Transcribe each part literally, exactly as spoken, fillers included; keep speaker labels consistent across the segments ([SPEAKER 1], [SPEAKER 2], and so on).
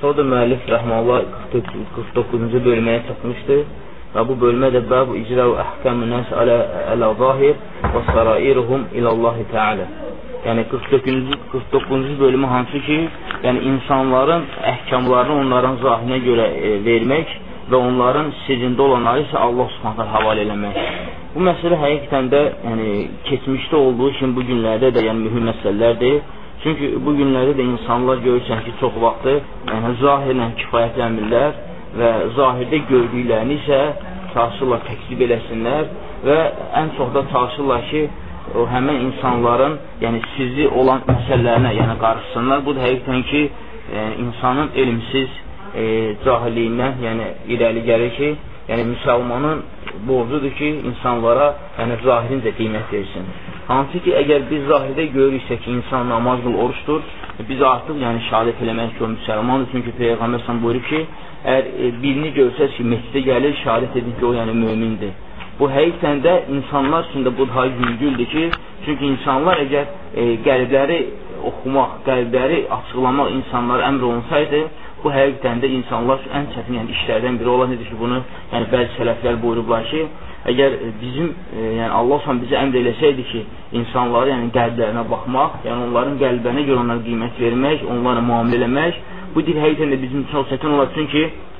[SPEAKER 1] Sonra da müəllif rəhməllah qırx doqquzuncu bölməyə çatmışdır və bu bölmə də bəb icra və əhkəm-ü nəs alə zahir və sarairuhum ilallahi teala. Yəni qırx doqquzuncu bölümü hansı ki, yəni insanların əhkamlarını onların zahirinə görə e, vermək və onların sirrində olanları isə Allah Subhanahu həvalə eləmək. Bu məsələ həqiqətən də yəni keçmişdə olduğu kimi bu günlərdə də yəni mühüm məsələlərdir. Çünki bu günlərdə də insanlar görürsən ki, çox vaxtı yəni, zahirlə kifayətlənmirlər və zahirdə gördüklərini isə çalışırlar təkzib eləsinlər və ən çox da çalışırlar ki, o həmən insanların yəni sirri olan məsələlərinə yəni qarışsınlar. Bu da həqiqətən ki, yəni, insanın elmsiz e, cahilliyindən yəni irəli gəlir ki, yəni müsəlmanın borcudur ki, insanlara yəni zahirincə qiymət versin. Hansı ki, əgər biz zahirdə görürüksə ki, insan namaz qıl, oruçdur, biz artıq yəni şəhadət eləmək ki, o müsəlmandır. Çünki Peyğəmbər sən buyurub ki, əgər e, birini görsəz ki, məscidə gəlir, şəhadət edin ki, o yəni mömindir. Bu həqiqətən də insanlar üçün də bu daha yüngüldür ki, çünki insanlar əgər e, qəlbləri oxumaq, qəlbləri açıqlamaq insanlara əmr olunsaydı, bu həqiqətən də insanlar üçün ən çətin yəni, işlərdən biri olan nedir ki, bunu yəni, bəzi sələflər buyurublar ki, əgər bizim, e, yəni Allah sən bizə əmr eləsəydi ki, insanları yəni, qəlblərinə baxmaq, yəni onların qəlblərinə görə onlara qiymət vermək, onlara müamilə eləmək, bu dil həqiqətən də bizim çox çətin olar, çünki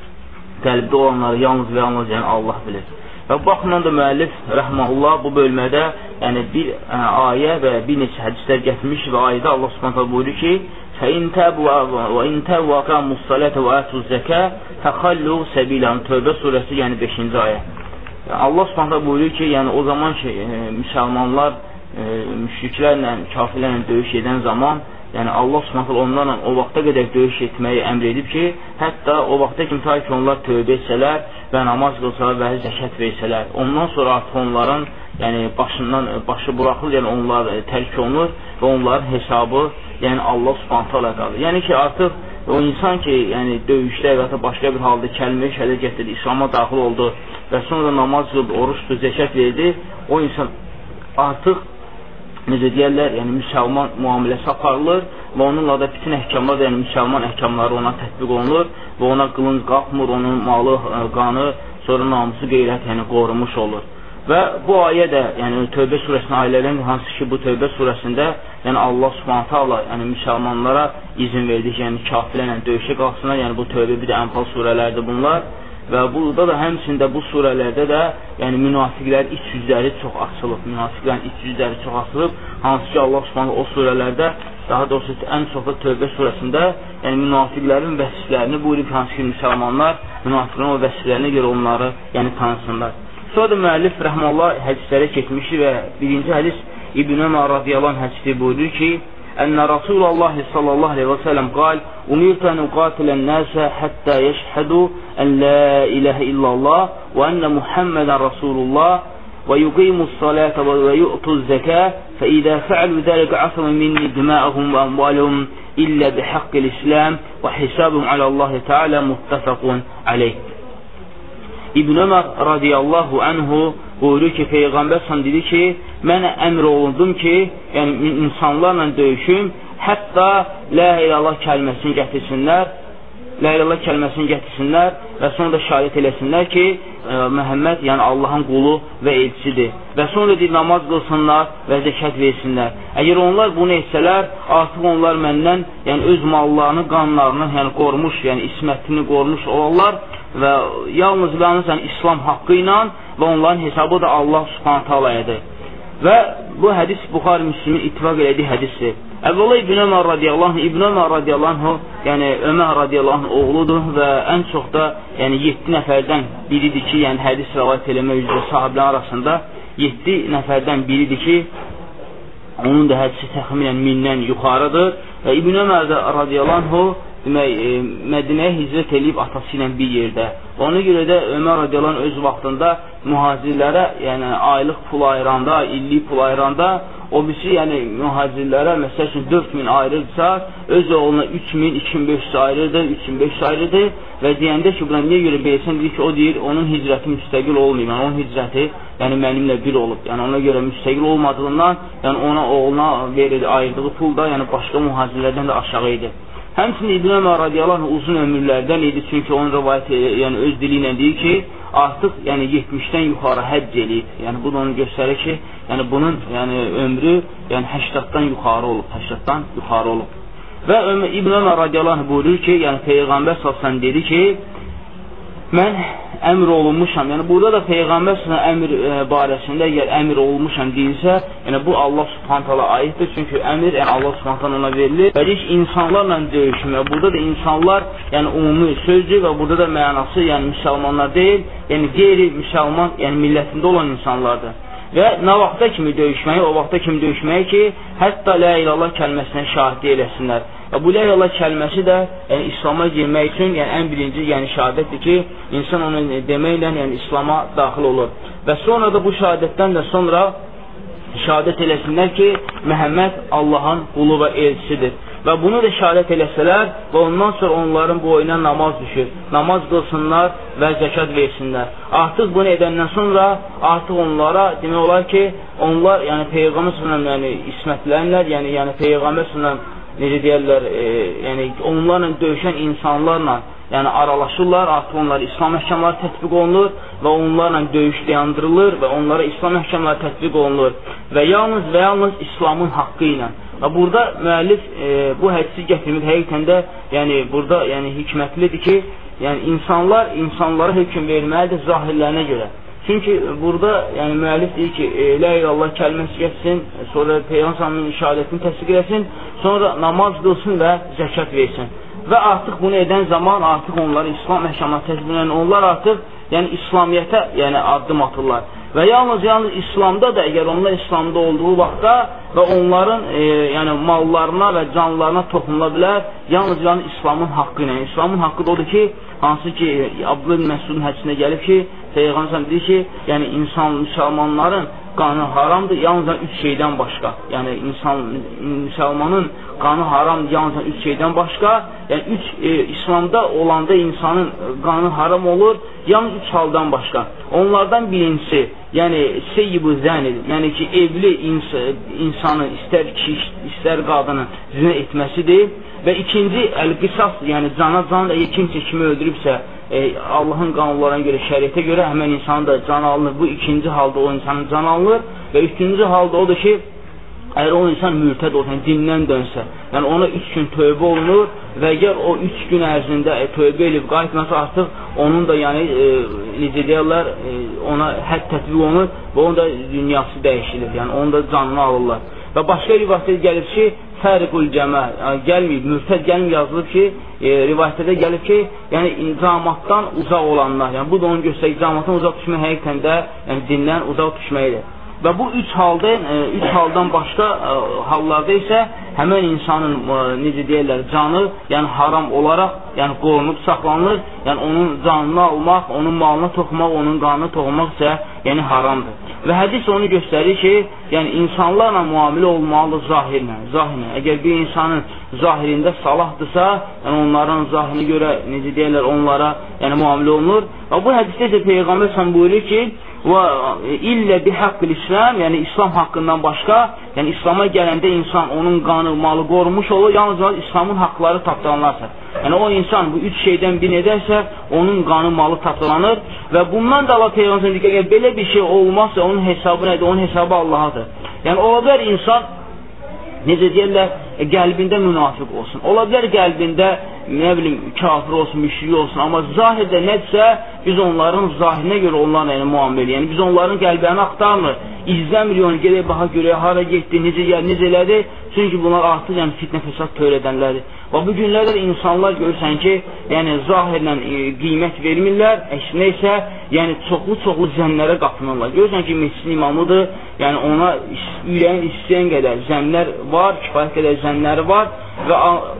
[SPEAKER 1] qəlbdə olanları yalnız və yalnız yəni, Allah bilir. Və baxımdan da müəllif rəhməhullah bu bölmədə yəni bir ə, ayə və bir neçə hədislər gətirmiş və ayədə Allah Subhanahu buyurur ki: "Fəin təbu və in təbu qamussalata və atuz-zəka fəxallu səbilan." Tövbə surəsi yəni beşinci ayə. Yəni, Allah Subhanahu buyurur ki, yəni o zaman ki e, müsəlmanlar e, müşriklərlə, kafirlərlə döyüş edən zaman, yəni Allah Subhanahu onlarla o vaxta qədər döyüş etməyi əmr edib ki, hətta o vaxta kimi ta ki onlar tövbə etsələr və namaz qılsalar və zəkat versələr, ondan sonra artıq onların yəni başından başı buraxılır, yəni onlar e, tərk olunur və onların hesabı yəni Allah Subhanahu qalır. Yəni ki artıq o insan ki yəni döyüşdə və ya başqa bir halda kəlmə-i şəhadət gətirdi, İslam'a daxil oldu və sonra namaz qıldı, oruçdu, zəkat verdi, o insan artıq necə deyərlər, yəni müsəlman müamiləsi aparılır və onunla da bütün əhkamlar, yəni müsəlman əhkamları ona tətbiq olunur və ona qılınc qalxmır, onun malı, qanı, sonra namusu qeyrət yəni qorunmuş olur. Və bu ayə də, yəni Tövbə surəsinin ayələrindən hansı ki, bu Tövbə surəsində yəni Allah Subhanahu taala yəni müsəlmanlara izin verdi ki, yəni kafirlərlə döyüşə qalxsınlar, yəni bu Tövbə bir də Ənfal surələrdir bunlar. Və burada da həmçində bu surələrdə də yəni münafiqlərin iç yüzləri çox açılıb, münafiqlərin iç yüzləri çox açılıb, hansı ki Allah Subhanahu o surələrdə, daha doğrusu ən çox da Tövbə surəsində yəni münafiqlərin vəsiflərini buyurub, hansı ki müsəlmanlar münafiqlərin o vəsiflərinə görə onları yəni tanısınlar. Sonra da müəllif rəhməllah hədislərə keçmişdir və birinci hədis İbn Ömər radiyallahu anh hədisi buyurur ki, أن رسول الله صلى الله عليه وسلم قال أمرت أن أقاتل الناس حتى يشهدوا أن لا إله إلا الله وأن محمدا رسول الله ويقيموا الصلاة ويؤتوا الزكاة فإذا فعلوا ذلك عصموا مني دماءهم وأموالهم إلا بحق الإسلام وحسابهم على الله تعالى متفق عليه. İbn Ömər radiyallahu anhu buyurur ki, Peyğəmbər sən dedi ki, mənə əmr olundum ki, yəni insanlarla döyüşüm, hətta la ilallah kəlməsini gətirsinlər, la ilallah kəlməsini gətirsinlər və sonra da şahid eləsinlər ki, ə, Məhəmməd, yəni Allahın qulu və elçidir. Və sonra deyir, namaz qılsınlar və zəkat versinlər. Əgər onlar bunu etsələr, artıq onlar məndən, yəni öz mallarını, qanlarını, yəni qormuş, yəni ismətini qormuş olarlar və yalnız və yalnız yəni, İslam haqqı ilə və onların hesabı da Allah Subhanahu taala'yadır. Və bu hədis Buxari Müslimin ittifaq elədiyi hədisdir. Əvvəla İbn Ömər radiyallahu anh, İbn Ömər radiyallahu anh, yəni Ömər radiyallahu anh oğludur və ən çox da yəni yeddi nəfərdən biridir ki, yəni hədis rəvayət eləmə üzrə sahiblər arasında yeddi nəfərdən biridir ki, onun da hədisi təxminən mindən yuxarıdır və İbn Ömər radiyallahu anh demək, e, Mədinəyə hicrət eləyib atası ilə bir yerdə. Ona görə də Ömər radiyallahu öz vaxtında mühacirlərə, yəni aylıq pul ayıranda, illik pul ayıranda, o birisi yəni mühacirlərə məsəl üçün dörd min ayırırsa, öz oğluna üç min, iki min beş yüz ayırırdı, üç min beş yüz ayırırdı və deyəndə ki, buna niyə görə belirsən, deyir ki, o deyir, onun hicrəti müstəqil olmayıb, yəni onun hicrəti yəni mənimlə bir olub, yəni ona görə müstəqil olmadığından, yəni ona oğluna verir, ayırdığı pul da yəni başqa mühacirlərdən də aşağı idi. Həmçinin İbn Ömər radiyallahu anh uzun ömürlərdən idi, çünki onun rivayət yəni öz dili ilə deyir ki, artıq yəni yetmişdən yuxarı həcc eləyib. Yəni bu da onu göstərir ki, yəni bunun yəni ömrü yəni həştaddan yuxarı olub, həştaddan yuxarı olub. Və İbn Ömər radiyallahu anh buyurur ki, yəni Peyğəmbər sallallahu əleyhi və səlləm dedi ki, mən əmr olunmuşam. Yəni burada da Peyğəmbər sallallahu əleyhi və səlləm əmr e, barəsində əgər əmr olunmuşam deyilsə, yəni bu Allah Subhanahu taala aiddir. Çünki əmr yəni Allah Subhanahu taala ona verilir. Və deyir insanlarla döyüşmə. Burada da insanlar yəni ümumi sözdür və burada da mənası yəni müsəlmanlar deyil, yəni qeyri-müsəlman, yəni millətində olan insanlardır. Və nə vaxta kimi döyüşməyi, o vaxta kimi döyüşməyi ki, hətta la ilallah kəlməsinə şahidlik eləsinlər. Və bu la ilallah kəlməsi də yəni, İslama girmək üçün yəni, ən birinci yəni, şəhadətdir ki, insan onu deməklə yəni, İslama daxil olur. Və sonra da bu şəhadətdən də sonra şəhadət eləsinlər ki, Məhəmməd Allahın qulu və elçisidir. Və bunu da şəhadət eləsələr və ondan sonra onların boyuna namaz düşür. Namaz qılsınlar və zəkat versinlər. Artıq bunu edəndən sonra artıq onlara demək olar ki, onlar yəni Peyğəmbər sallallahu yəni ismətlənlər, yəni yəni Peyğəmbər sallallahu necə deyirlər, e, yəni onlarla döyüşən insanlarla yəni aralaşırlar, artıq onlara İslam əhkamları tətbiq olunur və onlarla döyüş dayandırılır və onlara İslam əhkamları tətbiq olunur və yalnız və yalnız İslamın haqqı ilə. Və burada müəllif e, bu hədisi gətirmək həqiqətən də yəni burada yəni hikmətlidir ki, yəni insanlar insanlara hökm verməlidir zahirlərinə görə. Çünki burada yəni müəllif deyir ki, e, la ilallah kəlməsi getsin, sonra Peyğəmbərin şəhadətini təsdiq etsin, sonra namaz qılsın və zəkat versin. Və artıq bunu edən zaman artıq onları İslam əhkamları təsdiq edən onlar artıq yəni İslamiyyətə yəni addım atırlar. Və yalnız yalnız İslamda da əgər onlar İslamda olduğu vaxtda və onların e, yəni mallarına və canlarına toxunula bilər, yalnız yalnız İslamın haqqı ilə. İslamın haqqı da odur ki, hansı ki Abdullah ibn Məsudun hədisində gəlib ki, Peyğəmbər deyir ki, yəni insan müsəlmanların qanı haramdır, yalnız üç şeydən başqa. Yəni insan müsəlmanın qanı haramdır, yalnız üç şeydən başqa. Yəni üç e, İslamda olanda insanın qanı haram olur, yalnız üç haldan başqa. Onlardan birincisi, yəni seyyibu zənidir. Yəni ki, evli ins insanın istər kişi, istər qadının zinə etməsidir. Və ikinci əl-qisas, yəni cana can da kimsə kimi öldürübsə, e, Allahın qanunlarına görə, şəriətə görə həmən insanın da can alınır. Bu ikinci halda o insanın can alınır. Və üçüncü halda odur ki, əgər o insan mürtəd olsa, dindən dönsə, yəni ona üç gün tövbə olunur və əgər o üç gün ərzində e, tövbə edib qayıtmasa artıq onun da yəni e, necə deyirlər, e, ona hədd tətbiq olunur və onun da dünyası dəyişilir, yəni onun da canını alırlar. Və başqa rivayətdə gəlib ki, fəriqul cəmə, yəni gəlməyib, mürtəd gəlməyib yazılıb ki, e, rivayətdə gəlib ki, yəni incamatdan uzaq olanlar, yəni bu da onu göstərir, incamatdan uzaq düşmək həqiqətən də yəni dindən uzaq düşməkdir. Və bu üç halda, e, üç haldan başqa e, hallarda isə həmən insanın e, necə deyirlər, canı yəni haram olaraq yəni qorunub saxlanılır. Yəni onun canını almaq, onun malına toxumaq, onun qanını toxumaq isə yəni haramdır. Və hədis onu göstərir ki, yəni insanlarla müamilə olmalıdır zahirlə, zahirlə. Əgər bir insanın zahirində salahdırsa, yəni onların zahirinə görə necə deyirlər, onlara yəni müamilə olunur. Və bu hədisdə isə Peyğəmbər sən buyurur ki, və illə bihaqqil İslam, yəni İslam haqqından başqa, yəni İslama gələndə insan onun qanı, malı qorunmuş olur, yalnız İslamın haqqları tapdalanlarsa. Yəni o insan bu üç şeydən bir edərsə, onun qanı, malı tapdalanır və bundan da Allah Peyğəmbər deyir ki, əgər belə bir şey olmazsa, onun hesabı nədir? Onun hesabı Allahadır. Yəni ola bilər insan, necə deyirlər, e, qəlbində münafiq olsun. Ola bilər qəlbində, nə bilim, kafir olsun, müşrik olsun, amma zahirdə nədirsə, biz onların zahirinə görə onlarla yəni, müamilə. Yəni biz onların qəlblərini axtarmır, izləmir, onu gedək, baxa görək, hara getdi, necə gəldi, necə elədi. Çünki bunlar artıq yəni, fitnə fəsad törədənlərdir. Və bu günlərdə də insanlar görürsən ki, yəni zahirlə e, qiymət vermirlər, əksinə isə yəni çoxlu-çoxlu zənnlərə qatınırlar. Görürsən ki, mescidin imamıdır, yəni ona ürəyin istəyən qədər zənnlər var, kifayət qədər zənnləri var və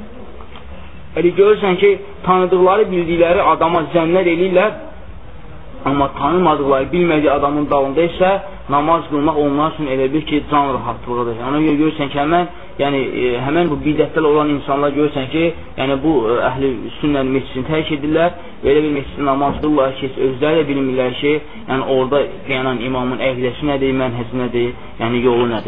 [SPEAKER 1] elə görürsən ki, tanıdıqları, bildikləri adama zənnlər eləyirlər, amma tanımadıqları, bilmədiyi adamın dalında isə namaz qılmaq onlar üçün elə bir ki, can rahatlığıdır. Ona görə görürsən ki, həmən, yəni, e, həmən bu bidətlər olan insanlar görürsən ki, yəni bu e, əhl-i sünnənin mescidini tərk edirlər, elə bir mescidin namaz qılırlar ki, özləri də bilmirlər ki, yəni orada qıyanan imamın əqidəsi nədir, mənhəci nədir, yəni yolu nədir.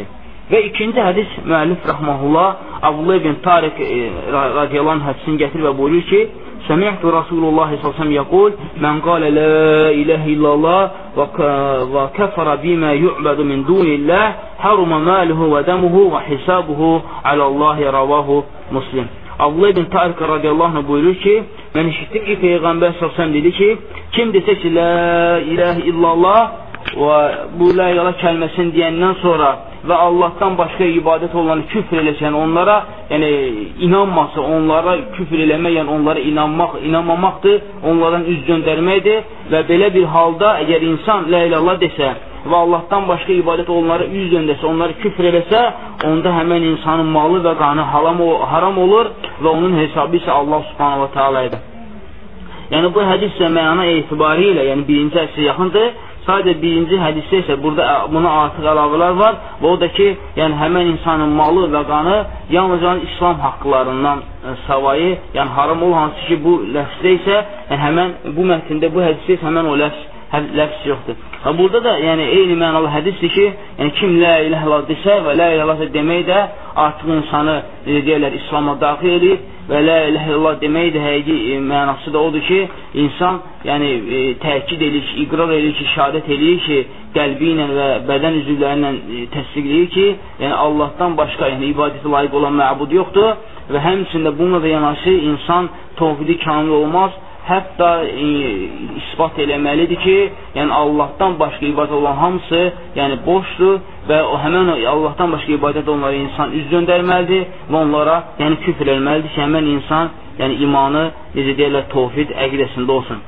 [SPEAKER 1] Və ikinci hədis müəllif rəhməhullah Abdullah ibn Tariq e, radiyallahu anh hədisini gətir və buyurur ki, Səmi'tu Rasulullah sallallahu əleyhi və səlləm yəqul: "Mən qalə la ilaha illallah və kəfərə bimə yu'badu min dunillah, haruma maluhu və damuhu və hisabuhu alallahi." Ravahu Muslim. Abdullah ibn Tariq radiyallahu anh buyurur ki, mən işitdim ki, Peyğəmbər sallallahu əleyhi və səlləm dedi ki, kim desə ki, la ilaha illallah və bu la ilaha kəlməsini deyəndən sonra və Allahdan başqa ibadət olanı küfr eləsən onlara, yəni inanmasa onlara küfr eləmək, yəni onlara inanmaq, inanmamaqdır, onlardan üz göndərməkdir və belə bir halda əgər insan la ilaha desə və Allahdan başqa ibadət olanlara üz göndərsə, onları küfr eləsə, onda həmən insanın malı və qanı haram olur və onun hesabı isə Allah subhanahu wa ta'ala edir. Yəni bu hədislə məna etibarilə, yəni birinci hədisə yaxındır. Sadəcə birinci hədisdə isə burada buna artıq əlavələr var və o da ki, yəni həmən insanın malı və qanı yalnız İslam haqqlarından savayı, yəni haram ol, hansı ki bu ləfsdə isə, yəni həmən bu mətndə, bu hədisdə isə həmən o ləfs, ləfs yoxdur. Və burada da yəni eyni mənalı hədisdir ki, yəni kim la ilahe illallah desə və la ilahe illallah demək də artıq insanı deyirlər İslam'a daxil edir və la ilahe illallah demək də həqiqi mənası da odur ki, insan yəni e, təkid edir ki, iqrar edir ki, şəhadət edir ki, qəlbi ilə və bədən üzvləri ilə e, təsdiqləyir ki, yəni Allahdan başqa yəni ibadətə layiq olan məbud yoxdur və həmçində bununla da yanaşı insan tövhidi kamil olmaz. Hətta e, isbat eləməlidir ki, yəni Allahdan başqa ibadət olan hamısı yəni boşdur və o həmən Allahdan başqa ibadət onlara insan üz göndərməlidir və onlara yəni küfr eləməlidir ki, həmən insan yəni imanı, necə deyərlər, tövhid əqidəsində olsun.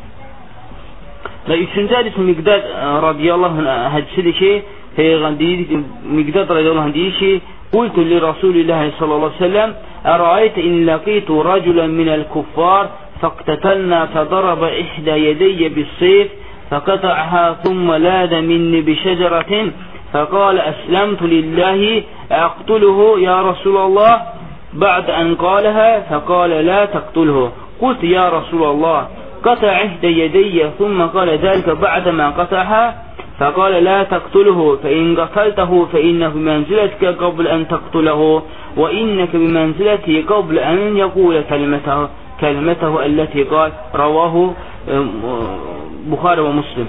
[SPEAKER 1] Və üçüncü hədis Miqdad radiyallahu anh hədisidir ki, Miqdad radiyallahu anh deyir ki, Qultu li Rasulillahi sallallahu aleyhi ve sellem Ərayətə in ləqitu rəculən minəl kuffar فاقتتلنا فضرب إحدى يدي بالسيف فقطعها ثم لاد مني بشجرة فقال أسلمت لله أقتله يا رسول الله بعد أن قالها فقال لا تقتله قلت يا رسول الله قطع إحدى يدي ثم قال ذلك بعد ما قطعها فقال لا تقتله فإن قتلته فإنه بمنزلتك قبل أن تقتله وإنك بمنزلته قبل أن يقول كلمته kəlmətuhu əlləti qal ravahu Buxari və Muslim.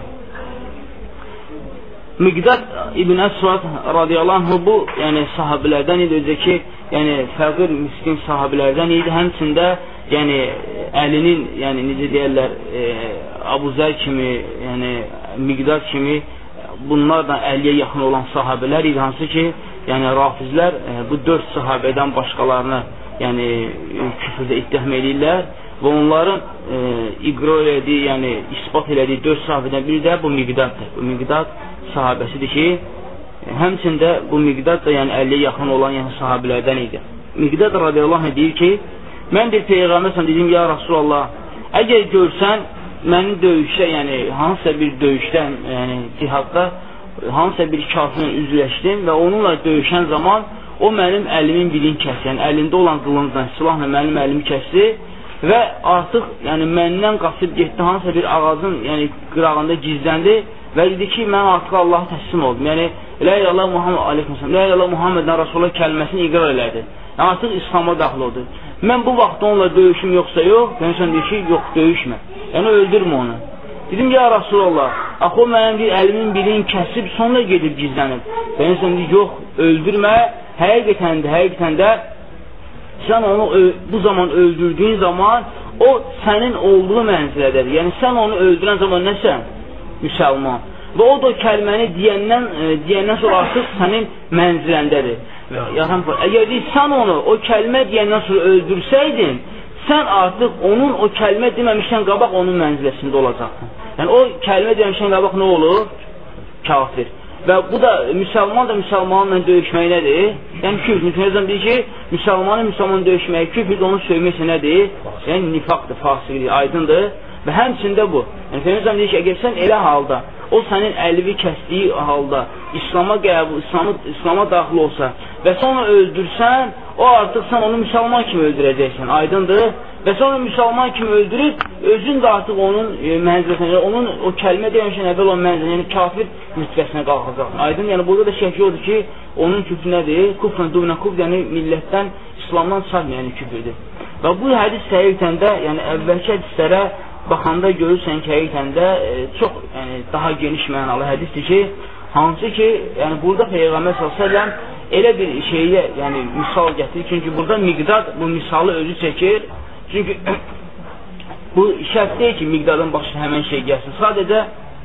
[SPEAKER 1] Miqdad ibn Əsvad radiyallahu anh bu yəni sahabilərdən idi, özü ki yəni fəqir, miskin sahabilərdən idi. Həmçində yəni əlinin yəni necə deyərlər e, Abu Zər kimi, yəni Miqdad kimi bunlardan əlliyə yaxın olan sahabilər idi, hansı ki yəni rafizlər e, bu dörd sahabədən başqalarını yəni küfürdə ittiham edirlər və onların e, iqrar elədiyi, yəni isbat elədiyi dörd sahabədən biri də bu Miqdaddır. Bu Miqdad sahabəsidir ki, həmçində bu Miqdad da yəni əlliyə yaxın olan yəni sahabilərdən idi. Miqdad radiyallahu anh deyir ki, mən bir Peyğəmbərsən dedim, ya Rasulallah, əgər görsən məni döyüşdə, yəni hansısa bir döyüşdən, yəni cihadda hansısa bir kafirlə üzləşdim və onunla döyüşən zaman o mənim əlimin bilin kəsdi, yəni əlində olan qılıncdan, silahla mənim əlimi kəsdi və artıq yəni məndən qaçıb getdi, hansısa bir ağacın yəni qırağında gizləndi və dedi ki, mən artıq Allaha təslim oldum. Yəni, la ilaha Muhammed aleykümselam, la ilaha Muhammeddən Rasulullah kəlməsini iqrar elədi. Yəni, artıq İslam'a daxil oldu. Mən bu vaxt onunla döyüşüm yoxsa yox, mən sən deyir ki, yox, döyüşmə. Yəni, öldürmə onu. Dedim, ya Rasulullah, axı o mənim deyir, əlimin bilin kəsib, sonra gedib gizlənib. Ben sən deyir, yox, öldürmə. Həqiqətən də, həqiqətən də sən onu bu zaman öldürdüyün zaman o sənin olduğu mənzilədədir. Yəni sən onu öldürən zaman nəsən? Müsəlman. Və o da kəlməni deyəndən, deyəndən sonra artıq sənin mənziləndədir. Əgər deyil, sən onu o kəlmə deyəndən sonra öldürsəydin, sən artıq onun o kəlmə deməmişdən qabaq onun mənziləsində olacaqsın. Yəni o kəlmə deməmişdən qabaq nə olur? Kafir. Və bu da müsəlman da müsəlmanla döyüşmək nədir? Yəni küfr. Müsəlman deyir ki, müsəlmanın müsəlmanla döyüşməyi, küfr onu söyməksə nədir? Yəni nifaqdır, fasiqdir, aydındır. Və həmçində bu. Yəni Peyğəmbər deyir ki, əgər sən elə halda, o sənin əlvi kəsdiyi halda İslam'a qəbul, İslam'a, İslam'a daxil olsa və sonra öldürsən, o artıq sən onu müsəlman kimi öldürəcəksən, aydındır. və sonra müsəlman kimi öldürür, özün də artıq onun e, mənziləsində, onun o kəlmə demişən əvvəl o mənziləsində, yəni kafir müstəsinə qalxacaq. Aydın, yəni burada da şəkli odur ki, onun küfrü nədir? Kufrun duvna kufr, yəni millətdən, İslamdan çıxarmayan küfürdür. Və bu hədis həqiqətən də, yəni əvvəlki hədislərə baxanda görürsən ki, həqiqətən də e, çox yəni, daha geniş mənalı hədisdir ki, hansı ki, yəni burada Peyğəmbər sallallahu əleyhi və səlləm elə bir şeyə, yəni misal gətirir, çünki burada Miqdad bu misalı özü çəkir. Çünki bu şərt deyil ki, Miqdadın başına həmən şey gəlsin. Sadəcə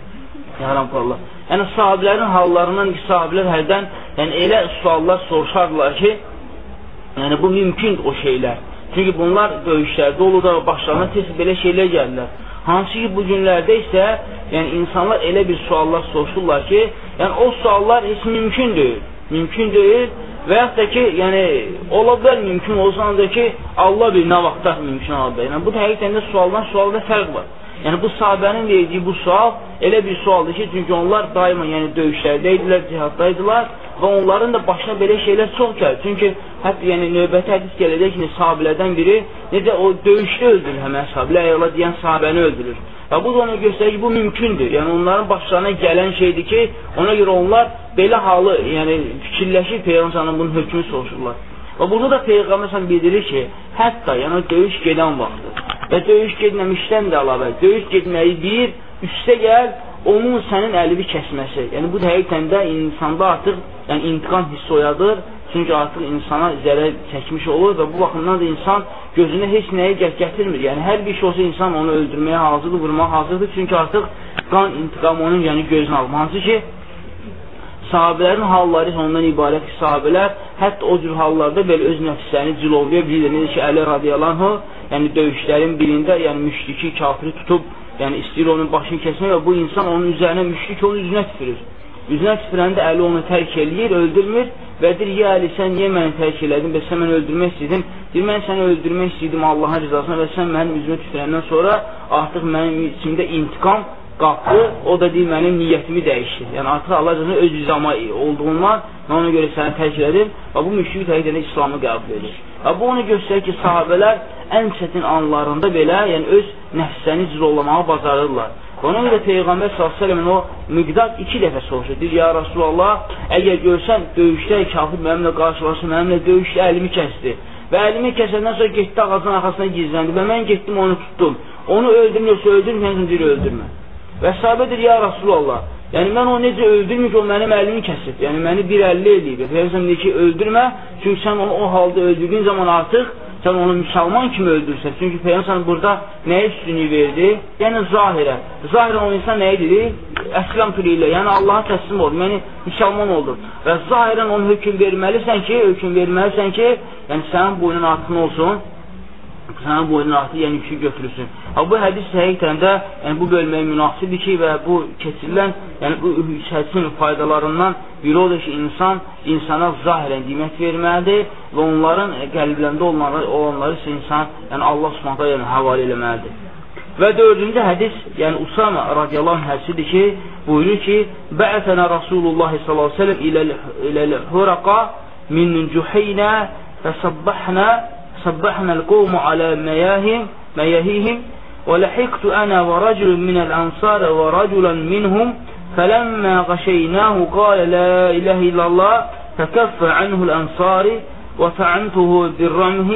[SPEAKER 1] Allah. Yəni sahabilərin hallarından ki, sahabilər hərdən yəni elə suallar soruşardılar ki, yəni bu mümkün o şeylər. Çünki bunlar döyüşlərdə olur da başlarına tez belə şeylər gəlirlər. Hansı ki, bu günlərdə isə yəni insanlar elə bir suallar soruşurlar ki, yəni o suallar heç mümkün deyil. Mümkün deyil və yaxud da ki, yəni ola bilər mümkün olsa ancaq ki, Allah bilir nə vaxtda mümkün ola bilər. Yəni bu həqiqətən də sualdan sualda fərq var. Yəni bu sahabənin verdiyi bu sual elə bir sualdır ki, çünki onlar daima yəni döyüşlərdəydilər, cihaddaydılar və onların da başına belə şeylər çox gəlir. Çünki hətta yəni növbəti hədis gələcək ki, sahabələrdən biri necə o döyüşdə öldürür həmən sahabilə, ayaqla deyən sahabəni öldürür. Və bu da ona göstərir ki, bu mümkündür. Yəni onların başlarına gələn şeydir ki, ona görə onlar belə halı, yəni fikirləşir, Peyğəmbərlərin bunun hökmünü soruşurlar. Və burada da Peyğəmbər bildirir ki, hətta yəni döyüş gedən vaxtı və döyüş getməmişdən də əlavə, döyüş getməyi bir, üstə gəl, onun sənin əlini kəsməsi. Yəni bu həqiqətən də insanda artıq yəni intiqam hissi oyadır. Çünki artıq insana zərər çəkmiş olur və bu baxımdan da insan gözünə heç nəyi gətirmir. Yəni hər bir şey olsa insan onu öldürməyə hazırdır, vurmağa hazırdır. Çünki artıq qan intiqam onun yəni gözünü alır. Hansı ki, sahabələrin halları ondan ibarət ki, sahabələr hətta o cür hallarda belə öz nəfslərini cilovlaya bilir. Necə ki, Əli radiyallahu anh, yəni döyüşlərin birində yəni müşriki, kafiri tutub, yəni istəyir onun başını kəsmək və bu insan onun üzərinə müşrik onun üzünə tüpürür. Üzünə tüpürəndə Əli onu tərk eləyir, öldürmür və deyir, ya Əli, sən niyə məni tərk elədin və sən məni öldürmək istəydin? Deyir, mən səni öldürmək istəydim Allahın rızasına və sən mənim üzümə tüpürəndən sonra artıq mənim içimdə intiqam qalxdı, o da deyir, mənim niyyətimi dəyişdi. Yəni artıq Allah rızasına öz yüzama olduğundan mən ona görə səni tərk elədim və bu müşrik həqiqətən İslamı qəbul edir. Və bu onu göstərir ki, sahabələr ən çətin anlarında belə yəni öz nəfsəni cilovlamağı bacarırlar. Ona görə Peyğəmbər sallallahu əleyhi və səlləmin o Miqdad iki dəfə soruşur. Deyir, ya Rasulallah, əgər görsən döyüşdə kafir mənimlə qarşılaşır, mənimlə döyüşdə əlimi kəsdi və əlimi kəsəndən sonra getdi ağacın arxasına gizləndi və mən getdim onu tutdum. Onu öldürüm, yoxsa öldürməyəsən, deyir, öldürmə. Və sahabə deyir, ya Rasulallah, yəni mən o necə öldürmür ki, o mənim əlimi kəsib, yəni məni bir əlli eləyib. Peyğəmbər deyir ki, öldürmə, çünki sən onu o halda öldürdüyün zaman artıq sən onu müsəlman kimi öldürsən. Çünki Peyğəmbər burada nəyə üstünlüyü verdi? Yəni zahirə. Zahirə o insan nəyə dedi? Əslam türü ilə, yəni Allaha təslim oldu, yəni müsəlman oldu. Və zahirən onu hökm verməlisən ki, hökm verməlisən ki, yəni sənin boynun artıqın olsun, sənin boynun artıq yəni yükü götürürsün. Bu hədis həqiqətən də yəni, bu bölməyə münasibdir ki, və bu keçirilən yəni, bu hədisin faydalarından biri odur ki, insan insana zahirən qiymət verməlidir və onların qəlblərində olanları, olanları isə insan yəni, Allah Subhanahu yəni, həvalə eləməlidir. Və dördüncü hədis, yəni Usama radiyallahu anh hədisidir ki, buyurur ki, Bə'ətənə Rasulullah sallallahu aleyhi ve sellem iləl-huraqa min cuheynə fəsəbbəhnə صبحنا القوم على مياههم مياهيهم ولحقت أنا ورجل من الأنصار ورجلا منهم فلما غشيناه قال لا إله إلا الله فكف عنه الأنصار وطعنته بالرمح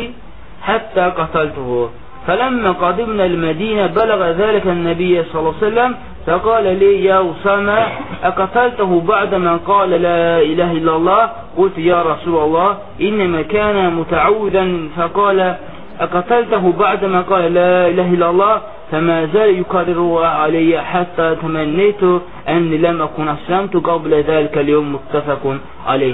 [SPEAKER 1] حتى قتلته فلما قدمنا المدينة بلغ ذلك النبي صلى الله عليه وسلم فقال لي يا أسامة أقتلته بعدما قال لا إله إلا الله قلت يا رسول الله إنما كان متعوذا فقال أقتلته بعدما قال لا إله إلا الله فما زال يكرر علي حتى تمنيت أني لم أكن أسلمت قبل ذلك اليوم متفق عليه.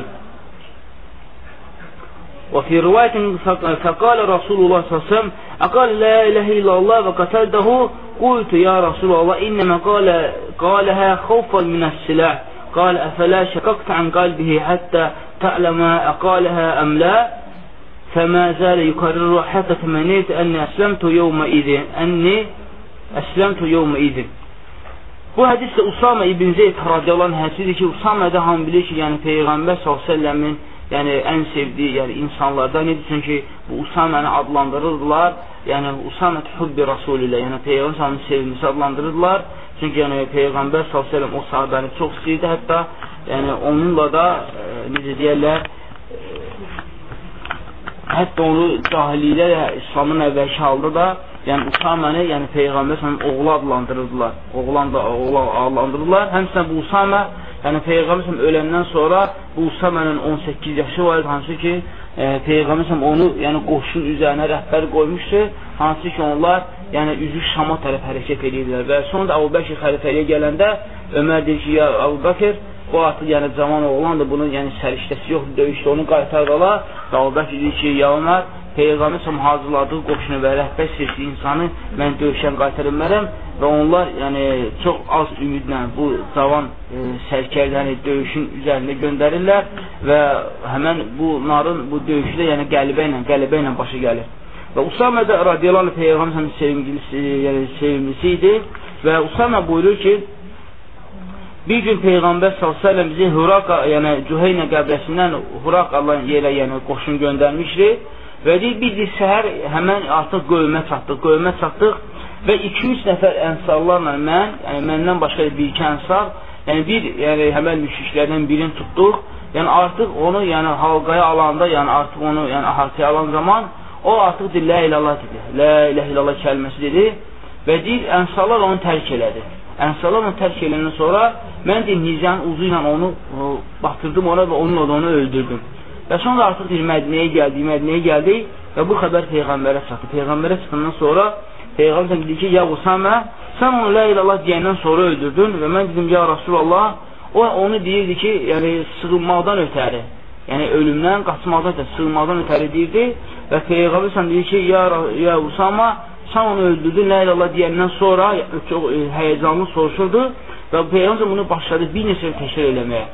[SPEAKER 1] وفي رواية فقال رسول الله صلى الله عليه وسلم أقال لا إله إلا الله وقتلته قلت يا رسول الله إنما قال قالها خوفا من السلاح قال أفلا شققت عن قلبه حتى تعلم أقالها أم لا فما زال يكرر حتى تمنيت أني أسلمت يومئذ أني أسلمت يومئذ. Bu hədisdə Usama ibn Zeyd radiyallahu anh hədisidir ki, Usama da hamı bilir ki, yəni Peyğəmbər sallallahu aleyhi ve sellemin yəni ən sevdiyi yəni insanlardan idi, çünki bu Usaməni adlandırırdılar yəni Usamət hubbi Rasulillah, yəni Peyğəmbər sallallahu sevimlisi adlandırırlar. Çünki yəni Peyğəmbər sallallahu əleyhi və səlləm o sahabəni çox istəyirdi, hətta yəni onunla da e, necə deyirlər, e, hətta onu cahilliklə İslamın əvvəlki halda da yəni Usaməni, yəni Peyğəmbər sallallahu oğlu adlandırırdılar. Oğlan da oğlu adlandırırlar. Həmçinin bu Usamə, yəni Peyğəmbər sallallahu öləndən sonra bu Usamənin on səkkiz yaşı var, hansı ki e, Peyğəmbər sallallahu onu yəni qoşun üzərinə rəhbər qoymuşdu. Hansı ki onlar yəni üzü Şama tərəf hərəkət edirdilər və sonra da Əbu Bəkir xəlifəliyə gələndə Ömər deyir ki, ya Əbu Bəkir, bu artıq yəni cavan oğlandır, bunun yəni səriştəsi yoxdur, döyüşdə onu qaytardılar və Əbu Bəkir deyir ki, ya Ömər, Peyğəmbər sallallahu hazırladığı qoşunu və rəhbər seçdiyi insanı mən döyüşən qaytara bilmərəm və onlar yəni çox az ümidlə bu cavan e, sərkərdəni döyüşün üzərində göndərirlər və həmən bunların bu döyüşü də yəni qəlibə ilə, qəlibə ilə başa gəlir. Və Usamə də radiyallahu anh Peyğəmbər sevimlisi, yəni sevimlisi idi və Usamə buyurur ki, bir gün Peyğəmbər sallallahu əleyhi və səlləm bizi Huraqa, yəni Cüheynə qəbrəsindən Huraqa yerə yəni qoşun göndərmişdi və deyir, biz de səhər həmən artıq qövmə çatdıq, qövmə çatdıq və iki üç nəfər ənsarlarla mən, yəni məndən başqa bir iki ənsar, yəni bir yəni həmən müşriklərdən birini tutduq, yəni artıq onu yəni halqaya alanda, yəni artıq onu yəni əhatəyə alan zaman o artıq deyir, la ilallah dedi, la ilah ilallah kəlməsi dedi və deyir, ənsarlar onu tərk elədi. Ənsarlar onu tərk eləyəndən sonra mən deyir, nizənin uzu ilə onu batırdım ona və onunla da onu öldürdüm. Və sonra artıq deyir, Mədinəyə gəldik, Mədinəyə gəldik və bu xəbər Peyğəmbərə çatdı. Peyğəmbərə çıxandan sonra Peyğəmbər dedi ki, ya Usamə, sən onu la ilallah deyəndən sonra öldürdün və mən dedim, ya Rasulallah, o onu deyirdi ki, yəni sığınmaqdan ötəri, yəni ölümdən qaçmaqdan ötəri, sığınmaqdan ötəri deyirdi və Peyğəmbər sən deyir ki, ya, ya Usamə, sən onu öldürdün, la ilallah deyəndən sonra çox e, həyəcanlı soruşurdu və Peyğəmbər bunu başladı bir neçə təkrar eləməyə.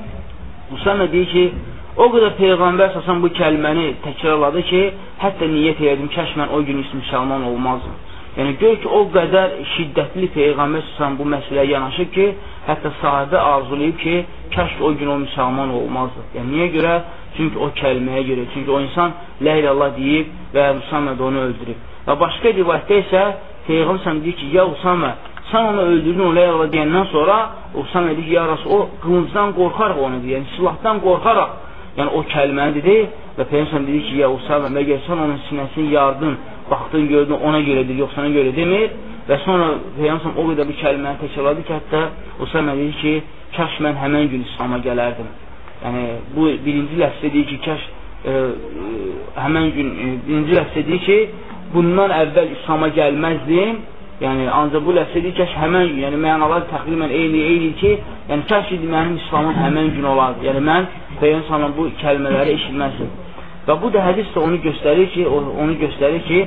[SPEAKER 1] Usamə deyir ki, o qədər Peyğəmbər əsasən bu kəlməni təkrarladı ki, hətta niyyət edirdim, kəş mən o gün müsəlman olmazdım. Yəni, gör ki, o qədər şiddətli Peyğəmbər əsasən bu məsələyə yanaşıb ki, hətta sahibə arzulayıb ki, kəş o gün o müsəlman olmazdı. Yəni, niyə görə? Çünki o kəlməyə görə, çünki o insan la ilallah deyib və Usamə də onu öldürüb. Və başqa rivayətdə isə Peyğəmbər deyir ki, ya Usamə, sən onu öldürdün, o la ilallah deyəndən sonra Usamə deyir ki, ya Rasul, o qılıncdan qorxaraq onu deyir, yəni silahdan qorxaraq yəni o kəlməni dedi və Peyğəmbər dedi ki, ya Usamə, məgər sən onun sinəsini yardın, baxdın, gördün, ona görədir, yoxsa ona görə demir və sonra Peyğəmbər o qədər bir kəlməni təkrarladı ki, hətta Usamə dedi ki, kəş mən həmən gün İslam'a gələrdim. Yəni, bu birinci ləfsə deyir ki, kəş e, e, həmən gün, e, birinci ləfsə deyir ki, bundan əvvəl İslam'a gəlməzdim. Yəni, ancaq bu ləfsə deyir ki, kəş həmən gün, yəni mənalar təqrimən eyni, eyni ki, yəni kəş idi mənim İslamım həmən gün olardı. Yəni, mən Peyğəmbər bu kəlmələri eşitməzdim. Və bu da hədis də onu göstərir ki, onu göstərir ki,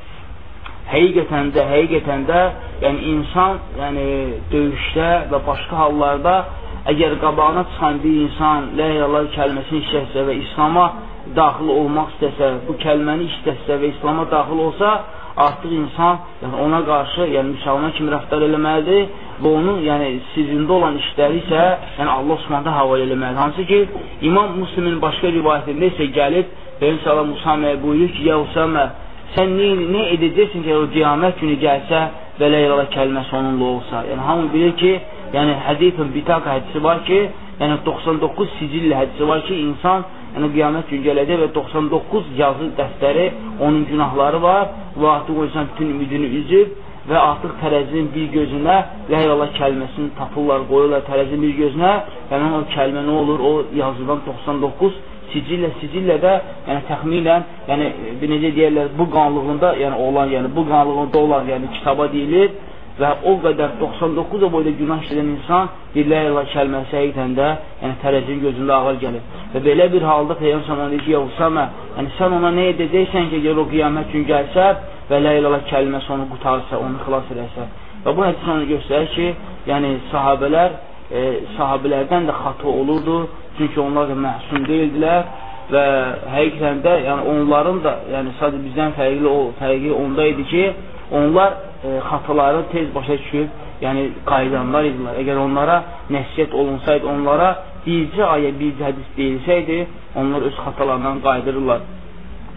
[SPEAKER 1] həqiqətən də, həqiqətən də, yəni insan, yəni döyüşdə və başqa hallarda əgər qabağına çıxan bir insan la ilallah kəlməsini işlətsə və İslam'a daxil olmaq istəsə, bu kəlməni işlətsə və İslam'a daxil olsa, artıq insan yəni ona qarşı, yəni müsəlman kimi rəftar eləməlidir və onun yəni sizində olan işləri isə yəni Allah Subhanahu həvalə eləməlidir. Hansı ki, İmam Müslimin başqa rivayətində isə gəlib Peyğəmbər Musaməyə buyurur ki, ya Usamə, sən nə, nə edəcəksin ki, o qiyamət günü gəlsə və la ilallah kəlməsi onunla olsa. Yəni hamı bilir ki, yəni hədifin bitaq hədisi var ki, yəni doxsan doqquz sicilli hədisi var ki, insan yəni qiyamət günü gələcək və doxsan doqquz yazı dəftəri onun günahları var və artıq o insan bütün ümidini üzüb və artıq tərəzinin bir gözünə la ilallah kəlməsini tapırlar, qoyurlar tərəzinin bir gözünə, yəni o kəlmə nə olur? O yazıdan doxsan doqquz sicillə, sicillə də yəni təxminən, yəni bir necə deyərlər, bu qanlığında yəni olan, yəni bu qanlığında olan yəni kitaba deyilir və o qədər doxsan doqquz o boyda günah işləyən insan bir la ilallah kəlməsi həqiqətən də yəni tərəzinin gözündə ağır gəlir. Və belə bir halda Peyğəmbər deyir ki, ya Usamə, yəni sən ona nə edəcəksən ki, əgər o qiyamət gün gəlsə və la ilallah kəlməsi onu qutarsa, onu xilas edərsə. Və bu hədis onu göstərir ki, yəni sahabələr e, sahabələrdən də xata olurdu, çünki onlar da məhsum deyildilər və həqiqətən də yəni onların da yəni sadəcə bizdən fərqli o fərqi onda idi ki, onlar e, xataları tez başa düşüb, yəni qaydanlar idilər. Əgər onlara nəsiyyət olunsaydı, onlara bircə ayə, bircə hədis deyilsəydi, onlar öz xatalarından qaydırırlar.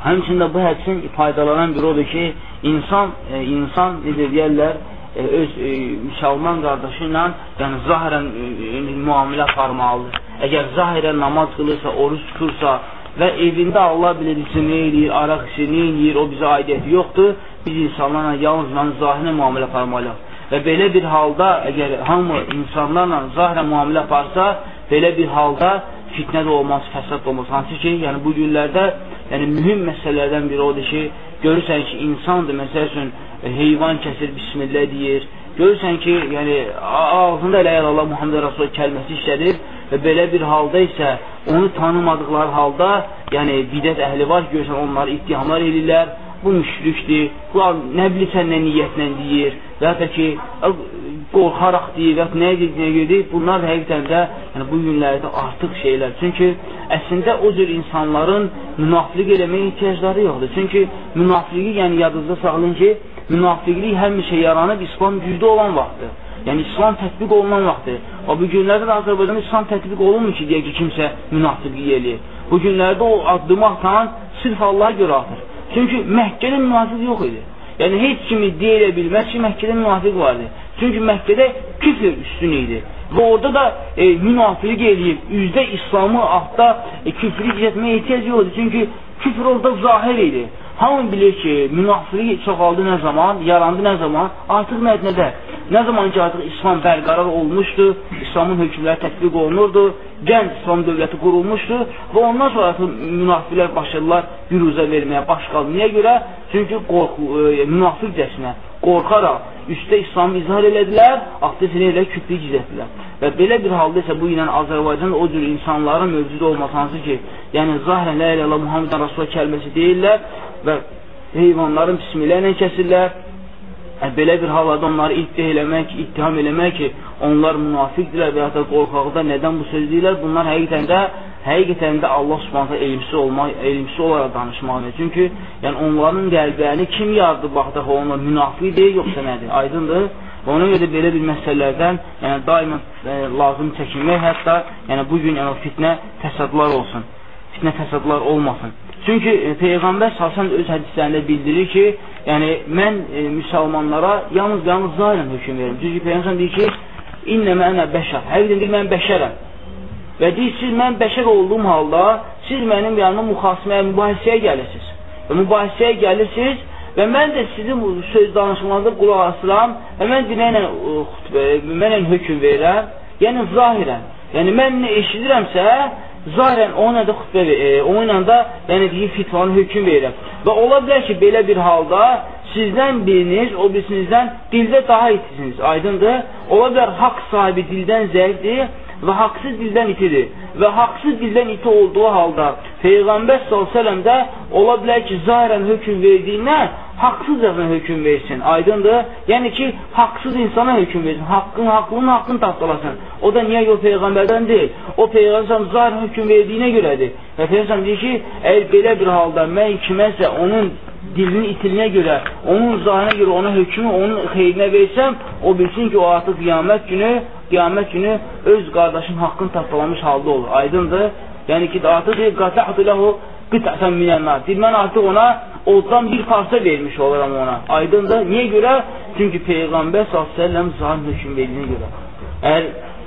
[SPEAKER 1] Həmçində bu hədisin faydalanan bir odur ki, insan, e, insan necə deyərlər, e, öz e, müsəlman qardaşı ilə yəni zahirən e, müamilə aparmalıdır. Əgər zahirən namaz qılırsa, oruç tutursa və evində Allah bilir ne eləyir, araq işi ne eləyir, o bizə aidiyyəti yoxdur. Biz insanlarla yalnız zahirən müamilə aparmalıyıq. Və belə bir halda, əgər hamı insanlarla zahirən müamilə aparsa, belə bir halda fitnə də olmaz, fəsad da olmaz. Hansı ki, yəni bu günlərdə yəni mühüm məsələlərdən biri odur ki, görürsən ki, insandır, məsəl üçün heyvan kəsir, bismillah deyir. Görürsən ki, yəni ağzında elə Allah Muhammed Rasul kəlməsi işlədir və belə bir halda isə onu tanımadıqları halda, yəni bidət əhli var, görürsən onları ittihamlar edirlər. Bu müşrikdir, bu nə bilirsən nə niyyətlə deyir və ya da ki, qorxaraq deyir və nə edir, bunlar həqiqətən də yəni, bu günlərdə artıq şeylər. Çünki əslində o cür insanların münafiqlik eləməyə ehtiyacları yoxdur. Çünki münafiqlik, yəni yadınızda saxlayın ki, münafiqlik həmişə yaranıb İslam güclü olan vaxtdır. Yəni İslam tətbiq olunan vaxtdır. O bu günlərdə də Azərbaycanda İslam tətbiq olunmur ki, deyək ki, kimsə münafiqlik eləyir. Bu günlərdə o addımı atan sırf Allah'a görə atır. Çünki Məkkədə münafiq yox idi. Yəni heç kimi deyilə bilməz ki, Məkkədə münafiq vardı. Çünki Məkkədə küfr üstün idi. Və orada da e, münafiqlik eləyib, üzdə İslamı, altda e, küfrü etməyə ehtiyac yoxdur. Çünki küfr orada zahir idi. Hamı bilir ki, münafiqlik çoxaldı nə zaman, yarandı nə zaman, artıq Mədinədə. Nə zaman ki, artıq İslam bərqərar olmuşdu, İslamın hökmləri tətbiq olunurdu, gənc İslam dövləti qurulmuşdu və ondan sonra artıq münafiqlər başladılar büruzə verməyə, baş qaldı. Niyə görə? Çünki qorxu, e, münafiqcəsinə, qorxaraq üstdə İslamı izhar elədilər, altda sinirlə küfrü gizlətdilər. Və belə bir halda isə bu ilə Azərbaycanda o cür insanların mövcud olması hansı ki, yəni zahirən la ilahe illallah Muhammed Rasul kəlməsi deyirlər və heyvanların bismillah ilə kəsirlər. Belə bir halada onları ittiham eləmək, ittiham eləmək ki, onlar münafiqdirlər və ya da qorxaqda nədən bu söz deyirlər? Bunlar həqiqətən də, həqiqətən də Allah Subhanahu elmsiz olmaq, elmsiz olaraq danışmalıdır. Çünki yəni onların qəlblərini kim yardı baxdaq onlar münafiqdir, yoxsa nədir? Aydındır. Və ona görə belə bir məsələlərdən yəni daima e, lazım çəkinmək, hətta yəni bu gün yəni fitnə fəsadlar olsun. Fitnə fəsadlar olmasın. Çünki e, Peyğəmbər salsan öz hədislərində bildirir ki, yəni mən e, müsəlmanlara yalnız yalnız zahirən hökm verim. Çünki Peyğəmbər deyir ki, innəmə ənə bəşər. Həqiqətən deyir, mən bəşərəm. Və deyir, siz mən bəşər olduğum halda siz mənim yanıma müxasiməyə, mübahisəyə gəlirsiniz. Və mübahisəyə gəlirsiniz və mən də sizin söz danışmanızda qulaq asıram və mən dinləylə mənlə hökm verirəm, yəni zahirən. Yəni mən nə eşidirəmsə, zahirən onunla da xütbə verir, onunla da yəni deyir, fitvanı hökm verirəm. Və ola bilər ki, belə bir halda sizdən biriniz, o birisinizdən dildə daha itisiniz, aydındır. Ola bilər haqq sahibi dildən zəifdir və haqsız dildən itidir. Və haqsız dildən iti olduğu halda Peyğəmbər sallallahu əleyhi və səlləm də ola bilər ki, zahirən hökm verdiyindən haqsızcasına hökm versin, aydındır. Yəni ki, haqsız insana hökm versin, haqqın, haqlının haqqını tapdalasın. O da niyə yox Peyğəmbərdən deyil? O Peyğəmbər zahirən hökm verdiyinə görədir. Və Peyğəmbər deyir ki, əgər belə bir halda mən kiməsə onun dilinin itilinə görə, onun zahirinə görə ona hökmü, onun xeyrinə versəm, o bilsin ki, o artıq qiyamət günü, qiyamət günü öz qardaşın haqqını tapdalamış halda olur, aydındır. Yəni ki, artıq deyir, qata'tu ləhu qita'sən minənnar. Deyir, mən artıq ona oddan bir parça vermiş oluram ona, aydındır. Niyə görə? Çünki Peyğəmbər sallallahu əleyhi və səlləm zahir hökm verdiyinə görə. Əgər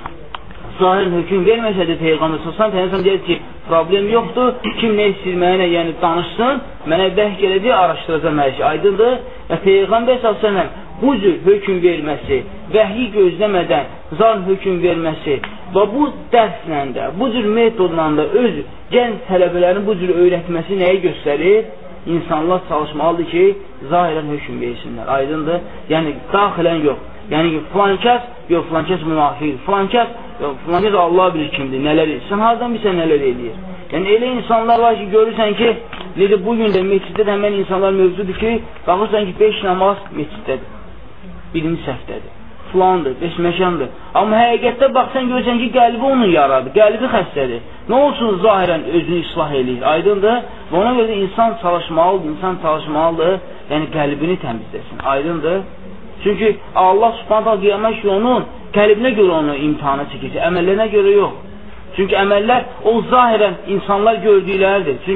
[SPEAKER 1] zahir hökm verməsədir Peyğəmbər sallallahu əleyhi və səlləm deyir ki, problem yoxdur, kim nə istəyir mənə yəni danışsın, mənə bəhk elədi, araşdıracam hər şey, aydındır. Və Peyğəmbər sallallahu əleyhi və səlləm bu cür hökm verməsi, vəhyi gözləmədən zahir hökm verməsi və bu dərslə də, bu cür metodla da öz gənc tələbələrin bu cür öyrətməsi nəyi göstərir? İnsanlar çalışmalıdır ki, zahirən hökm versinlər, aydındır. Yəni, daxilən yox. Yəni ki, filan kəs, yox, filan kəs münafiqdir, filan kəs, yox, filan kəs Allah bilir kimdir, nələr edir. Sən hardan bilsən nələr edir? Yəni, elə insanlar var ki, görürsən ki, necə bugün də meçiddə də həmən insanlar mövzudur ki, baxırsan ki, beş namaz meçiddədir, birinci səhvdədir, filandır, beş məkandır. Amma həqiqətdə baxsan, görürsən ki, qəlbi onun yaradır, qəlbi xəstədir. Nə olsun zahirən özünü islah eləyir, aydındır. Və ona görə də insan çalışmalıdır, insan çalışmalıdır, yəni qəlbini təmizləsin, aydındır. Çünki Allah subhanətə qiyamət ki, onun qəlbinə görə onu imtihana çəkəcək, əməllərinə görə yox. Çünki əməllər o zahirən insanlar gördükləridir. Çünki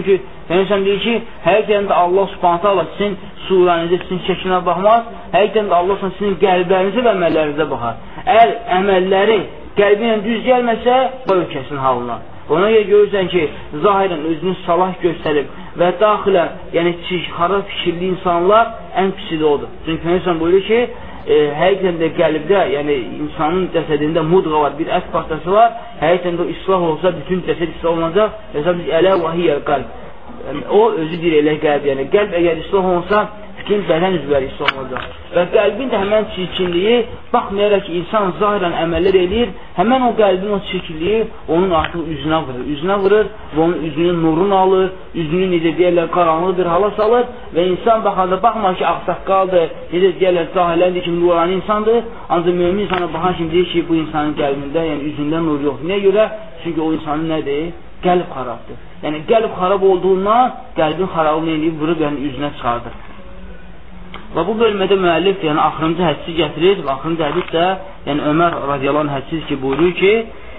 [SPEAKER 1] Peyğəmbər deyir ki, həqiqətən də Allah Subhanahu taala sizin surənizə, sizin şəklinə baxmaz. Həqiqətən də Allah sizin qəlblərinizə və əməllərinizə baxar. Əgər əməlləri qəlbinə düz gəlməsə, qoy kəsin halına. Ona görə görürsən ki, zahirən özünü salah göstərib və daxilən, yəni xarab fikirli insanlar ən pisi də odur. Çünki Peyğəmbər buyurur ki, e, həqiqətən də qəlbdə, yəni insanın cəsədində mudğa var, bir ət parçası var. Həqiqətən də o islah olsa, bütün cəsəd islah olunacaq. Məsələn, biz ələ və hiyyəl qəlb. Yəni, o özü deyir elə qəlb. Yəni, qəlb əgər islah olunsa, bütün bədən üzvləri islah olacaq. Və qəlbin də həmən çirkinliyi, baxmayaraq ki, insan zahirən əməllər eləyir, həmən o qəlbin o çirkinliyi onun artıq üzünə vurur. Üzünə vurur və onun üzünün nurunu alır, üzünü necə deyərlər, qaranlıq bir hala salır və insan baxanda, baxma ki, ağsaqqaldır, necə deyərlər, cahiləndir ki, nurani insandır, ancaq mümin insana baxan kimi deyir ki, bu insanın qəlbində, yəni üzündə nur yox. Niyə görə? Çünki o insanın nədir? Qəlb xarabdır. Yəni, qəlb xarab olduğundan qəlbin xarabını eləyib, vurub, yəni üzünə çıxardır. Və bu bölmədə müəllif, yəni axırıncı hədisi gətirir və axırıncı hədis də, yəni Ömər radiyallahu anh hədisiz ki, buyurur ki,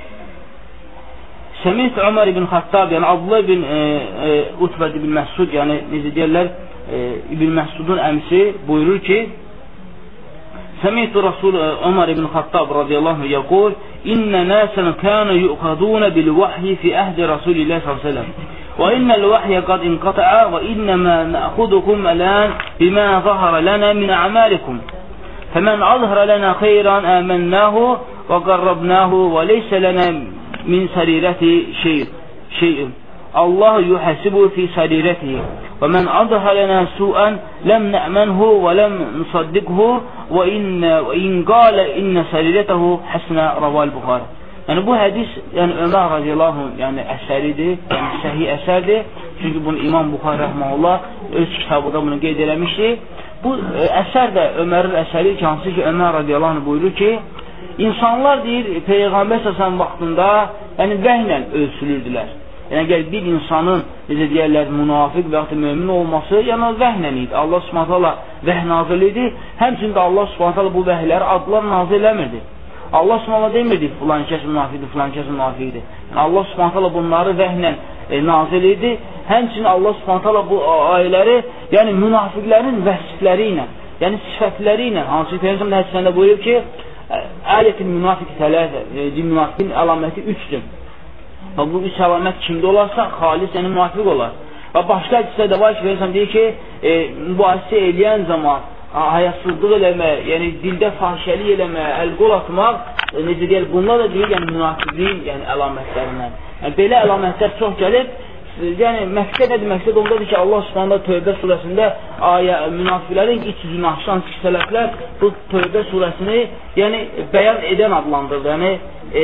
[SPEAKER 1] Səmih Ömər ibn Xattab, yəni Abdullah ibn e, e, Utbət ibn Məsud, yəni necə deyərlər, e, ibn Məsudun əmsi buyurur ki, Səmih Rasul Ömər ibn Xattab radiyallahu anh yəqul, İnnə nəsən kənə yuqadunə bil vahyi fi əhdi Rasulillah sallallahu aleyhi ve sellem. وإن الوحي قد انقطع وإنما نأخذكم الآن بما ظهر لنا من أعمالكم فمن أظهر لنا خيرا آمناه وقربناه وليس لنا من سريرته شيء شيء الله يحاسبه في سريرته ومن أظهر لنا سوءا لم نأمنه ولم نصدقه وإن, وإن قال إن سريرته حسنة رواه البخاري. Yəni bu hədis, yəni Ömər radiyallahu anh, yəni əsəridir, yəni səhih əsərdir. Çünki bunu İmam Buxari rəhməhullah öz kitabında bunu qeyd eləmişdir. Bu ə, əsər də Ömərin əsəri ki, hansı ki Ömər radiyallahu anh buyurur ki, insanlar deyir, Peyğəmbər səsən vaxtında yəni vəhlə ölçülürdülər. Yəni gəl bir insanın, necə deyərlər, münafiq və yaxud da mömin olması, yəni o vəhlə idi. Allah subhanət hala vəh nazil idi. Həmçində Allah subhanət hala bu vəhləri adlar nazil eləmirdi. Allah subhanət demirdi, filan kəs münafiqdir, filan kəs münafiqdir. Yəni, Allah subhanət bunları vəhlə e, nazil idi. Həmçinin Allah subhanət bu ayələri, yəni münafiqlərin vəsifləri ilə, yəni sifətləri ilə, hansı ki, Peyğəmbər hədisində buyurur ki, ələtin münafiq tələzə, e, münafiqin əlaməti üçdür. Və bu üç əlamət kimdə olarsa, xalis, yəni münafiq olar. Və başqa hədisdə də var ki, Peyğəmbər deyir ki, e, mübahisə eləyən zaman, hayasızlıq eləmək, yəni dildə fahişəlik eləmək, əl-qol atmaq, e, necə deyək, bunlar da deyir, yəni münafiqliyin yəni, əlamətlərindən. Yəni, belə əlamətlər çox gəlib, yəni məqsəd nədir? Məqsəd ondadır ki, Allah Subhanahu Tövbə surəsində ayə münafiqlərin iç yüzünü aşan sələflər bu Tövbə surəsini yəni bəyan edən adlandırır. Yəni e,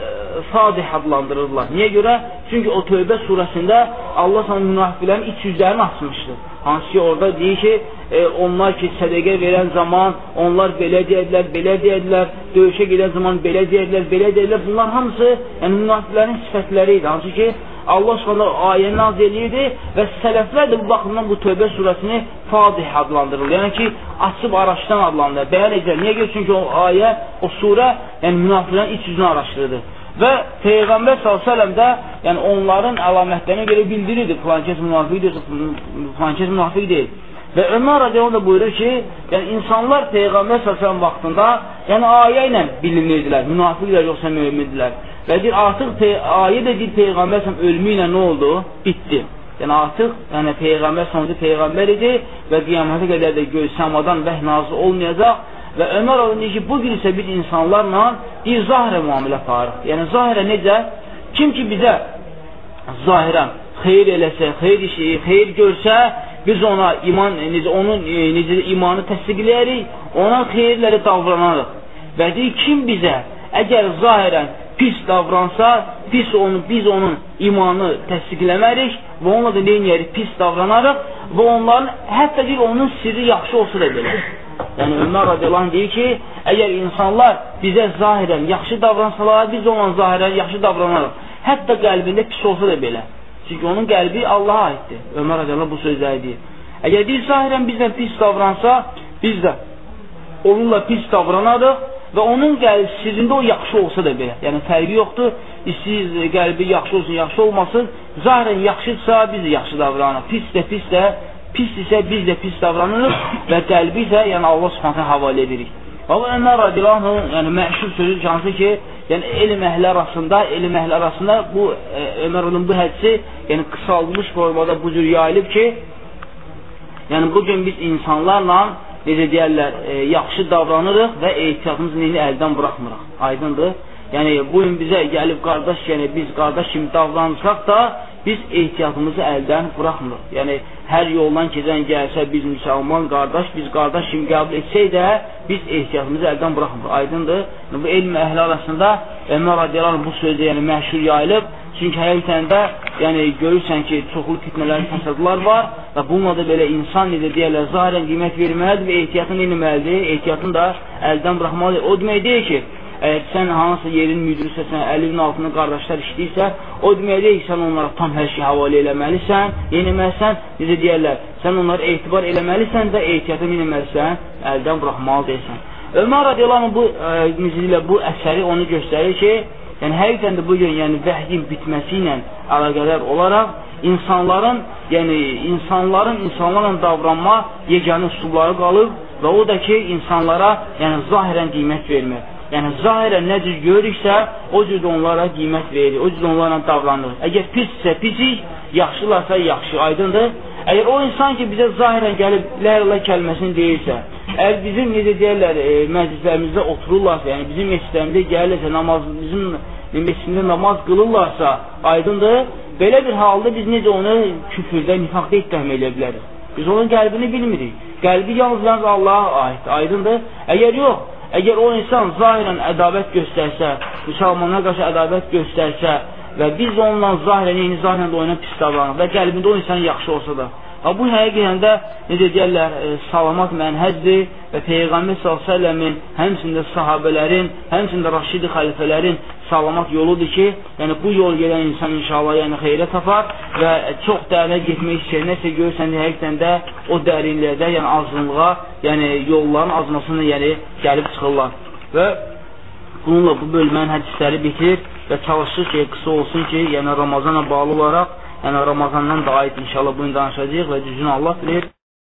[SPEAKER 1] Fadih adlandırırlar. Niyə görə? Çünki o Tövbə surəsində Allah Subhanahu münafiqlərin iç yüzlərini açmışdır. Hansı ki, orada deyir ki, e, onlar ki, sədəqə verən zaman onlar belə deyədilər, belə deyədilər, döyüşə gedən zaman belə deyədilər, belə deyədilər. Bunlar hamısı yəni münafiqlərin sifətləri idi. Hansı ki, Allah Subhanahu ayəni nazil edirdi və sələflər də bu baxımdan bu Tövbə surəsini Fadih adlandırılır. Yəni ki, açıb araşdıran adlandırılır. Bəyan edir. Niyə görə? Çünki o ayə, o surə yəni münafiqlərin iç yüzünü araşdırdı. Və Peyğəmbər sallallahu əleyhi və səlləm də yəni onların əlamətlərinə görə bildirirdi. Filankəs münafiqdir, filankəs münafiq deyil. Və Ömər radiyallahu anh buyurur ki, yəni insanlar Peyğəmbər sallallahu əleyhi və səlləm vaxtında yəni ayə ilə bilinmirdilər. Münafiqlər yoxsa mömindirlər. Və deyir, artıq ayə də deyir, Peyğəmbər sallallahu əleyhi və səlləm ölümü ilə nə oldu? Bitdi. Yəni artıq yəni Peyğəmbər sallallahu əleyhi və səlləm Peyğəmbər idi və qiyamətə qədər də göy səmadan vəhy nazil olmayacaq. Və Ömər oğlu deyir ki, bugün isə biz insanlarla bir zahirə müamilə aparıq. Yəni zahirə necə? Kim ki bizə zahirən xeyir eləsə, xeyir işi, xeyir görsə, biz ona iman, necə, onun necə, imanı təsdiqləyərik, ona xeyirləri davranarıq. Və deyir, kim bizə əgər zahirən pis davransa, pis onu, biz onun imanı təsdiqləmərik və onunla da neyiniyərik, pis davranarıq və onların, hətta deyir, onun sirri yaxşı olsa da belə. Yəni Ömər radiyallahu anh deyir ki, əgər insanlar bizə zahirən yaxşı davransalar, biz onunla zahirən yaxşı davranarıq. Hətta qəlbində pis olsa da belə. Çünki onun qəlbi Allaha aiddir. Ömər radiyallahu anh bu sözləri deyir. Əgər biz zahirən bizdən pis davransa, biz də onunla pis davranarıq
[SPEAKER 2] və onun qəlbi sirrində o yaxşı olsa da belə, yəni fərqi yoxdur, istəyir qəlbi yaxşı olsun, yaxşı olmasın, zahirən yaxşıdsa biz də yaxşı davranırıq, pis də pis də, pis isə biz də pis davranırıq və qəlbi isə yəni Allah Subhanahu havalə edirik. Allah Ömər radiyallahu anh, yəni məşhur sözü hansı ki, yəni elm əhli arasında, elm əhli arasında bu e, Ömər radiyallahu bu hədisi yəni qısaldılmış formada bu cür yayılıb ki, yəni bugün biz insanlarla necə deyərlər, e, yaxşı davranırıq və ehtiyatımızı neyini əldən buraxmırıq. Aydındır. Yəni bugün bizə gəlib qardaş, yəni biz qardaş kimi davranırsaq da biz ehtiyatımızı əldən buraxmırıq. Yəni hər yoldan keçən gəlsə biz müsəlman qardaş, biz qardaş kimi qəbul etsək də biz ehtiyatımızı əldən buraxmırıq. Aydındır. Yəni, bu elm əhli arasında Ömər radiyallahu bu sözü yəni məşhur yayılıb. Çünki həqiqətən də yəni görürsən ki, çoxlu fitnələr, fəsadlar var və bununla da belə insan necə deyərlər, zahirən qiymət verməlidir və ehtiyatını eləməlidir, ehtiyatını da əldən buraxmalıdır. O demək deyil ki, əgər sən hansı yerin müdürüsə, sən əlinin altında qardaşlar işləyirsə, o demək deyil ki, sən onlara tam hər şey havalə eləməlisən, yenəməlisən, necə deyərlər, sən onlara etibar eləməlisən və ehtiyatını eləməlisən, əldən buraxmalı deyilsən. Ömər radiyallahu bu, e, bu əsəri onu göstərir ki, yəni həqiqətən də bugün yəni vəhyin bitməsi ilə əlaqədar olaraq insanların, yəni insanların insanlarla davranma yeganə üsulları qalıb və o da ki, insanlara yəni zahirən qiymət vermək. Yəni zahirən nə cür görürüksə, o cür də onlara qiymət verir, o cür də onlarla davranır. Əgər pissə pisik, yaxşılarsa yaxşı, aydındır. Əgər o insan ki, bizə zahirən gəlib la ilaha illallah kəlməsini deyirsə, əgər bizim necə deyərlər, e, məclislərimizdə otururlarsa, yəni bizim məscidlərimizdə gəlirsə, namaz, bizim məscidində namaz qılırlarsa, aydındır. Belə bir halda biz necə onu küfürdə, nifaqda ittiham edə bilərik. Biz onun qəlbini bilmirik. Qəlbi yalnız Allaha aiddir, aydındır. Əgər yox, əgər o insan zahirən ədavət göstərsə, müsəlmanlara qarşı ədavət göstərsə və biz onunla zahirən, eyni zahirən də oyuna pis davranır və qəlbində o insan yaxşı olsa da, bu həqiqətən də necə deyərlər, e, salamat mənhəcdir və Peyğəmbər sallallahu əleyhi və səlləmin, həmçində sahabələrin, həmçində Raşidi xəlifələrin salamat yoludur ki, yəni bu yol gedən insan inşallah yəni xeyrə tapar və çox dərinə getmək istəyir. Nəsə görürsən, həqiqətən də o dərinlikdə, yəni azınlığa, yəni yolların azmasına yəni gəlib çıxırlar. Və bununla bu bölmənin hədisləri bitir və çalışır ki, qısa olsun ki, yəni Ramazana bağlı olaraq, yəni Ramazandan da aid inşallah bunu danışacağıq və düzünü Allah bilir.